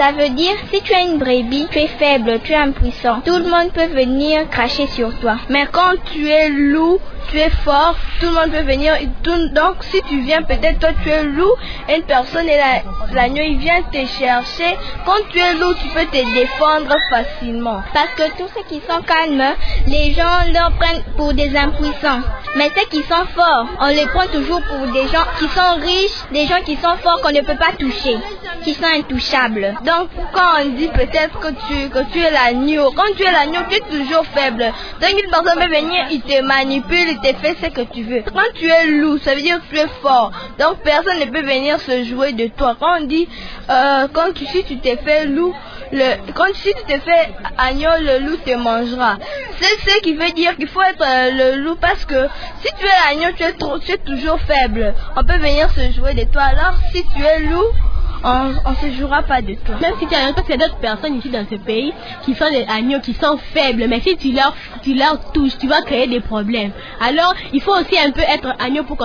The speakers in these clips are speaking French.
Ça veut dire, si tu es une brebis, tu es faible, tu es impuissant. Tout le monde peut venir cracher sur toi. Mais quand tu es loup, tu es fort, tout le monde peut venir. Donc si tu viens, peut-être toi tu es loup, et une personne et l'agneau il vient te chercher. Quand tu es loup, tu peux te défendre facilement. Parce que tous ceux qui sont calmes, les gens leur prennent pour des impuissants. Mais ceux qui sont forts, on les prend toujours pour des gens qui sont riches, des gens qui sont forts qu'on ne peut pas toucher, qui sont intouchables. Donc quand on dit peut-être que tu es l'agneau, quand tu es l'agneau, tu es toujours faible. Donc une personne peut venir, il te manipule, il te fait ce que tu veux. Quand tu es loup, ça veut dire que tu es fort. Donc personne ne peut venir se jouer de toi. Quand on dit, si tu te fais loup, si tu te fais agneau, le loup te mangera. C'est ce qui veut dire qu'il faut être le loup, parce que si tu es l'agneau, tu es toujours faible. On peut venir se jouer de toi. Alors si tu es loup, on ne se jouera pas de toi. Même si tu as, parce qu'il y a d'autres personnes ici dans ce pays qui sont des agneaux, qui sont faibles, mais si tu leur touches, tu vas créer des problèmes. Alors, il faut aussi un peu être agneau pour qu'on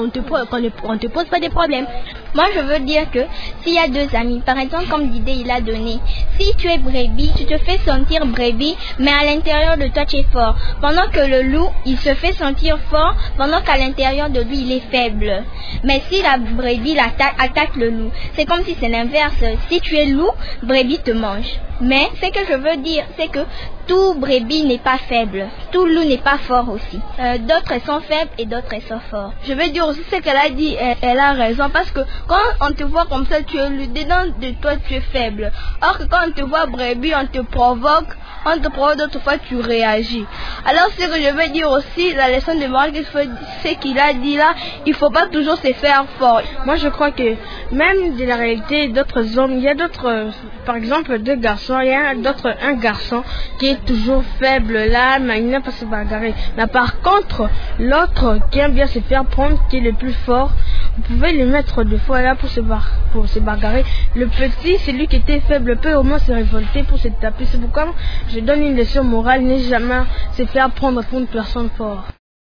te pose pas des problèmes. Moi, je veux dire que s'il y a deux amis, par exemple, comme l'idée il a donné, si tu es brebis, tu te fais sentir brebis, mais à l'intérieur de toi, tu es fort. Pendant que le loup, il se fait sentir fort, pendant qu'à l'intérieur de lui, il est faible. Mais si la brebis attaque le loup, c'est comme si c'est l'inverse. Si tu es loup, brebis te mange. Mais ce que je veux dire, c'est que tout brebis n'est pas faible. Tout loup n'est pas fort aussi. D'autres sont faibles et d'autres sont forts. Je veux dire aussi ce qu'elle a dit, elle a raison. Parce que quand on te voit comme ça, tu es loup, dedans de toi tu es faible. Or que quand on te voit brebis, on te provoque d'autres fois tu réagis. Alors ce que je veux dire aussi, la leçon de morale, ce qu'il a dit là, il ne faut pas toujours se faire fort. Moi je crois que même de la réalité d'autres hommes, il y a d'autres, par exemple deux garçons, il y a un garçon qui est toujours faible là, mais il n'a pas se bagarrer. Mais par contre, l'autre qui aime bien se faire prendre, qui est le plus fort, vous pouvez le mettre deux fois là pour se bagarrer. Le petit, celui qui était faible, peut au moins se révolter pour se taper. C'est pourquoi je donne une leçon morale, ne jamais se faire prendre pour une personne forte.